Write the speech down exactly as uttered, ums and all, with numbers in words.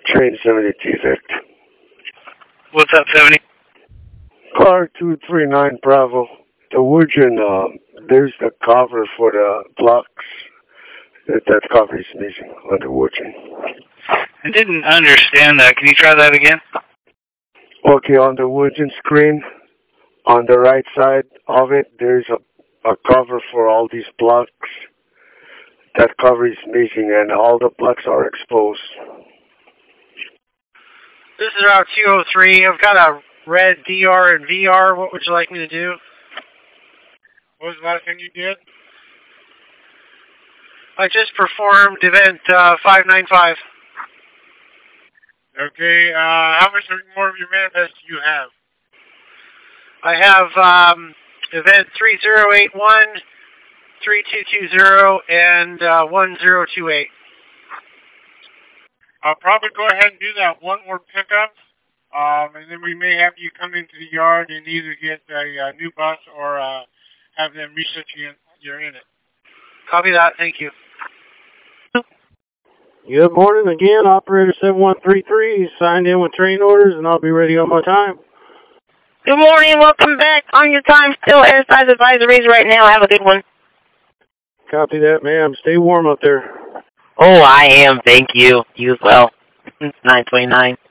Train seventy defect. What's up, seventy? Car two three nine Bravo. The Woodgen, uh, there's the cover for the blocks. That, that cover is missing on the Woodgen. I didn't understand that. Can you try that again? Okay, on the Woodgen screen, on the right side of it, there's a, a cover for all these blocks. That cover is missing and all the blocks are exposed. This is Route two oh three. I've got a red D R and V R. What would you like me to do? What was the last thing you did? I just performed event uh, five nine five. Okay, uh, how much more of your manifest do you have? I have um, event three zero eight one, three two two zero, and uh, one zero two eight. I'll probably go ahead and do that one more pickup, um, and then we may have you come into the yard and either get a, a new bus or uh, have them reset you in, you're in it. Copy that, thank you. Good morning again, operator seven one three three. Signed in with train orders, and I'll be ready on my time. Good morning, welcome back. On your time, still airside advisories right now. Have a good one. Copy that, ma'am. Stay warm up there. Oh, I am, thank you. You as well. nine twenty-nine.